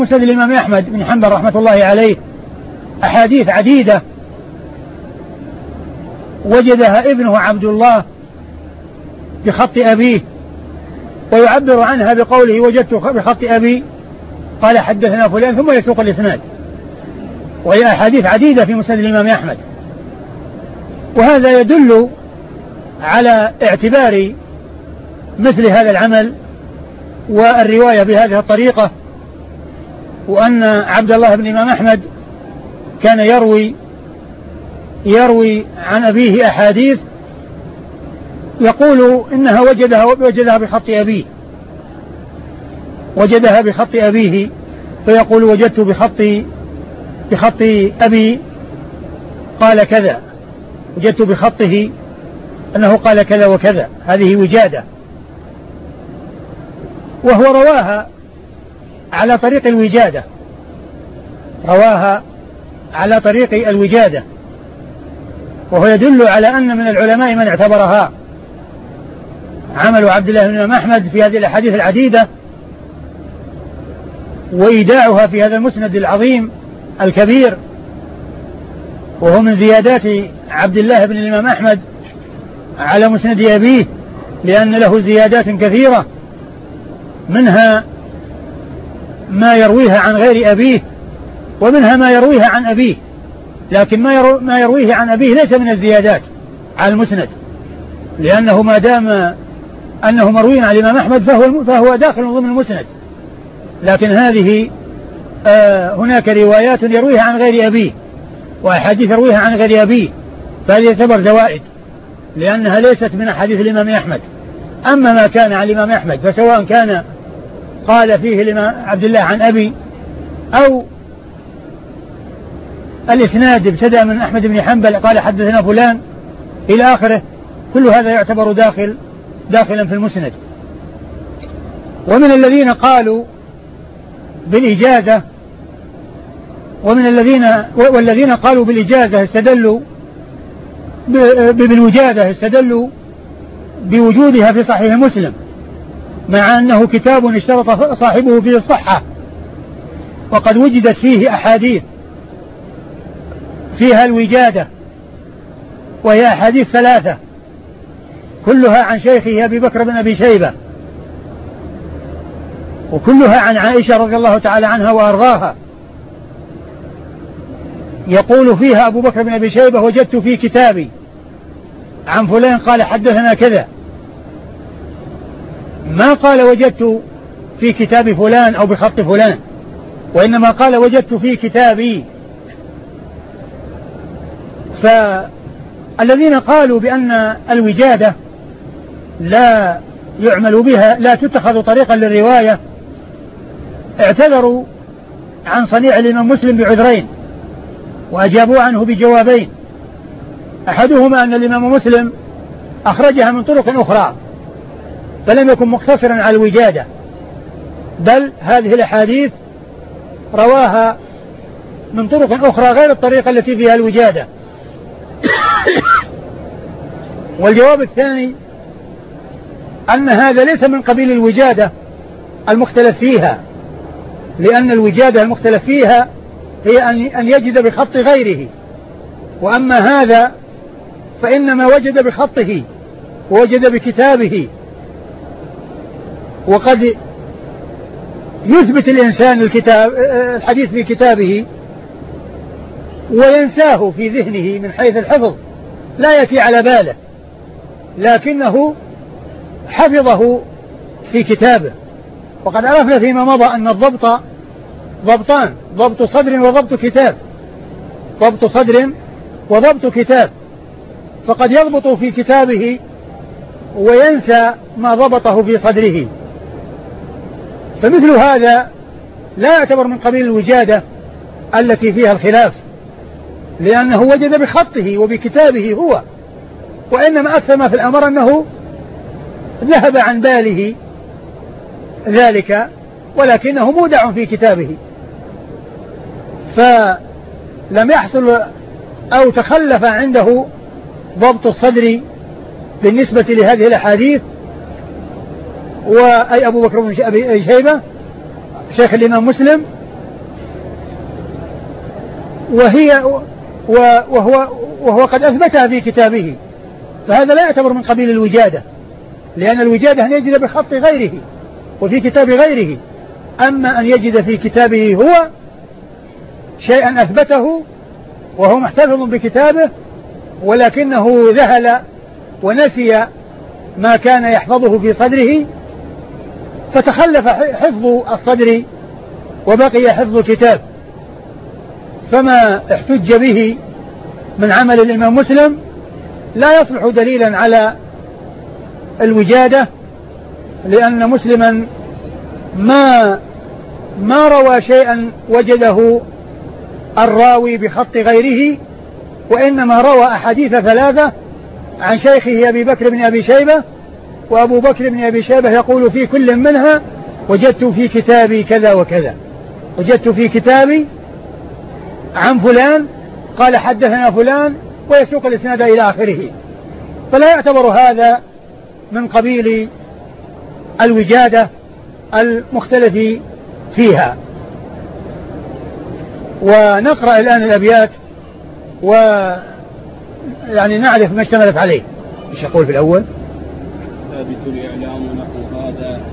مسند الإمام أحمد بن حنبل رحمة الله عليه أحاديث عديدة وجدها ابنه عبد الله بخط أبيه، ويعبر عنها بقوله وجدت بخط أبي قال حدثنا فلان ثم يسوق الإسناد، وهي أحاديث عديدة في مسند الإمام أحمد. وهذا يدل على اعتبار مثل هذا العمل والرواية بهذه الطريقة، وأن عبد الله بن الإمام أحمد كان يروي عن أبيه أحاديث يقول إنها وجدها بخط أبيه، فيقول وجدت بخط أبي قال كذا، وجدت بخطه أنه قال كذا وكذا. هذه وجادة، وهو رواها على طريق الوجادة، وهو يدل على أن من العلماء من اعتبرها. عمل عبد الله بن الإمام أحمد في هذه الأحاديث العديدة وإيداعها في هذا المسند العظيم الكبير، وهو من زيادات عبد الله بن الإمام أحمد على مسند أبيه، لأن له زيادات كثيرة، منها ما يرويها عن غير أبيه، ومنها ما يرويها عن أبيه، لكن ما يرويه عن أبيه ليس من الزيادات على المسند، لأنه ما دام أنه مروي عن الإمام أحمد فهو داخل ضمن المسند. لكن هذه هناك روايات يرويها عن غير أبيه وأحاديث يرويها عن غير أبيه، فهذه يعتبر زوائد لأنها ليست من أحاديث الإمام أحمد. أما ما كان عن الإمام أحمد فسواء كان قال فيه الإمام عبد الله عن أبي أو الإسناد ابتدأ من أحمد بن حنبل قال حدثنا فلان إلى آخره، كل هذا يعتبر داخلا في المسند. ومن الذين قالوا بالإجازة والذين قالوا بالإجازة استدلوا بالوجادة، استدلوا بوجودها في صحيح مسلم، مع أنه كتاب اشترط صاحبه فيه الصحة، وقد وجدت فيه أحاديث فيها الوجادة، وهي أحاديث 3 كلها عن شيخه أبي بكر بن أبي شيبة، وكلها عن عائشة رضي الله تعالى عنها وأرضاها. يقول فيها أبو بكر بن أبي شيبة وجدت في كتابي عن فلان قال حدثنا كذا، ما قال وجدت في كتاب فلان أو بخط فلان، وإنما قال وجدت في كتابي. فالذين قالوا بأن الوجادة لا يعمل بها، لا تتخذ طريقا للرواية، اعتذروا عن صنيع الإمام مسلم بعذرين، وأجابوا عنه بجوابين. أحدهما أن الإمام مسلم أخرجها من طرق أخرى، فلم يكن مقتصرا على الوجادة، بل هذه الأحاديث رواها من طرق أخرى غير الطريقة التي فيها الوجادة. والجواب الثاني أن هذا ليس من قبيل الوجادة المختلف فيها، لأن الوجادة المختلف فيها هي أن يجد بخط غيره، وأما هذا فإنما وجد بخطه ووجد بكتابه. وقد يثبت الإنسان الحديث في كتابه وينساه في ذهنه من حيث الحفظ، لا يأتي على باله، لكنه حفظه في كتابه. وقد عرفنا فيما مضى أن الضبط ضبطان، ضبط صدر وضبط كتاب، ضبط صدر وضبط كتاب، فقد يضبط في كتابه وينسى ما ضبطه في صدره. فمثل هذا لا يعتبر من قبيل الوجادة التي فيها الخلاف، لأنه وجد بخطه وبكتابه هو، وإنما أكثر ما في الأمر أنه ذهب عن باله ذلك، ولكنه مودع في كتابه، فلم يحصل أو تخلف عنده ضبط الصدر بالنسبة لهذه الأحاديث. وأي أبو بكر بن أبي شيبة شيخ الإمام مسلم وهو قد أثبتها في كتابه، فهذا لا يعتبر من قبيل الوجادة، لأن الوجادة أن يجد بخط غيره وفي كتاب غيره. أما أن يجد في كتابه هو شيئا أثبته وهو محتفظ بكتابه ولكنه ذهل ونسي ما كان يحفظه في صدره، فتخلف حفظ الصدر وبقي حفظ الكتاب، فما احتج به من عمل الإمام مسلم لا يصلح دليلا على الوجادة، لأن مسلما ما روى شيئا وجده الراوي بخط غيره، وإنما روى أحاديث 3 عن شيخه أبي بكر بن أبي شيبة، وأبو بكر بن أبي شيبة يقول في كل منها وجدت في كتابي كذا وكذا، وجدت في كتابي عن فلان قال حدثنا فلان، ويسوق الإسناد إلى آخره. فلا يعتبر هذا من قبيل الوجادة المختلف فيها. ونقرأ الآن الأبيات ويعني نعرف ما اشتملت عليه. ايش يقول في الأول؟ ثابت الإعلام نحو هذا